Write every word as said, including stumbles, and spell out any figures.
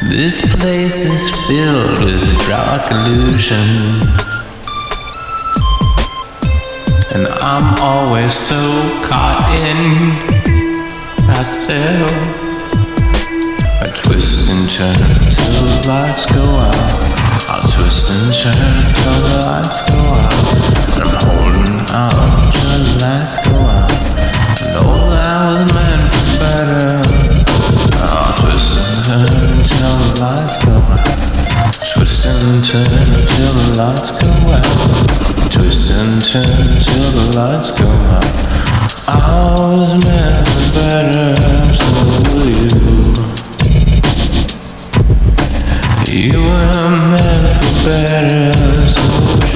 This place is filled with dark illusion, and I'm always so caught in myself. I twist and turn till the lights go out. I'll twist and turn till the lights go out. And I'm holding out till the lights go out. I know that I was meant for better. I'll twist and turn till the lights go out. Twist and turn till the lights go out. Twist and turn till the lights go out. I was meant for better, so were you. You were meant for better, so